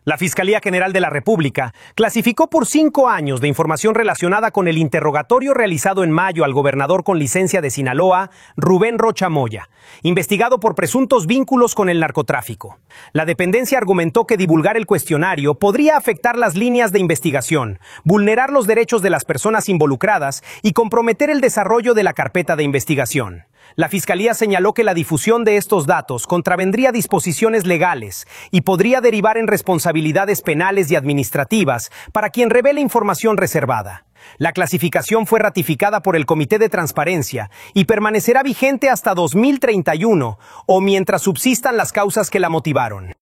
La Fiscalía General de la República clasificó por 5 años de información relacionada con el interrogatorio realizado en mayo al gobernador con licencia de Sinaloa, Rubén Rocha Moya, investigado por presuntos vínculos con el narcotráfico. La dependencia argumentó que divulgar el cuestionario podría afectar las líneas de investigación, vulnerar los derechos de las personas involucradas y comprometer el desarrollo de la carpeta de investigación. La Fiscalía señaló que la difusión de estos datos contravendría disposiciones legales y podría derivar en responsabilidades penales y administrativas para quien revele información reservada. La clasificación fue ratificada por el Comité de Transparencia y permanecerá vigente hasta 2031 o mientras subsistan las causas que la motivaron.